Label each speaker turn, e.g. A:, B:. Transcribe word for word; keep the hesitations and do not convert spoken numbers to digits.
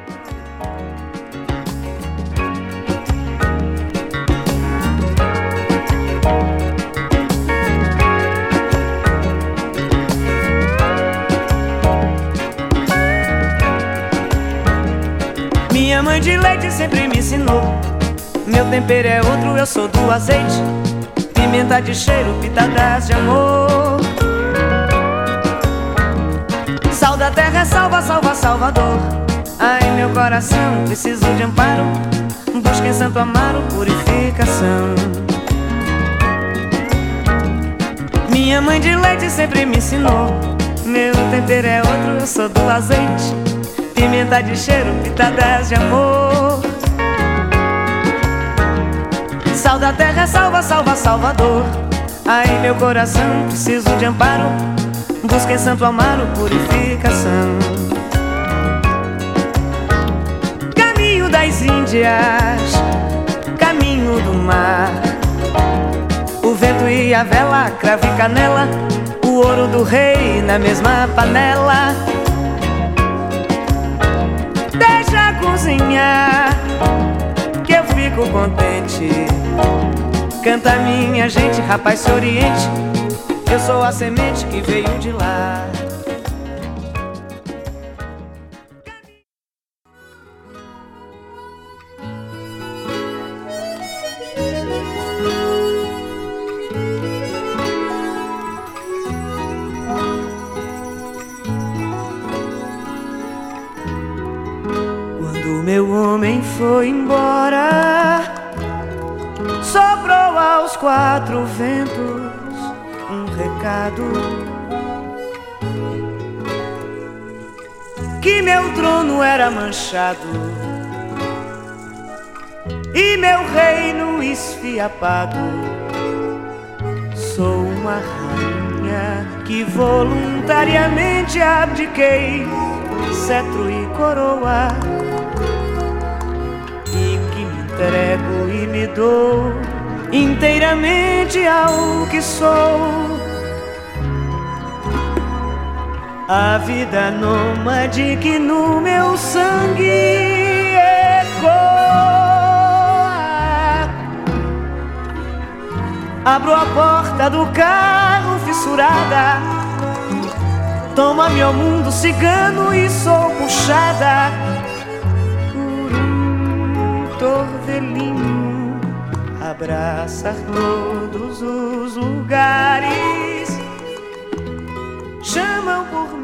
A: Minha mãe de leite sempre me ensinou: meu tempero é outro, eu sou do azeite. Pimenta de cheiro, pitadas de amor. Sal da terra, salva, salva, Salvador. Ai, meu coração, preciso de amparo. Busca em Santo Amaro purificação. Minha mãe de leite sempre me ensinou: meu tempero é outro, eu sou do azeite. Pimenta de cheiro, pitadas de amor. Sal da terra, salva, salva, Salvador. Ai, meu coração, preciso de amparo. Busca em Santo Amaro purificação. Caminho das Índias, caminho do mar. O vento e a vela, cravo e canela. O ouro do rei na mesma panela. Deixa cozinhar, que eu fico contente. Canta minha gente, rapaz, se oriente. Eu sou a semente que veio de lá. Quando meu homem foi embora, soprou aos quatro ventos um recado: que meu trono era manchado e meu reino esfiapado. Sou uma rainha que voluntariamente abdiquei cetro e coroa, e que me entrego e me dou inteiramente ao que sou. A vida nômade que no meu sangue ecoa. Abro a porta do carro fissurada, toma-me ao mundo cigano e sou puxada por um torvelinho. Abraçar todos os lugares, chamam por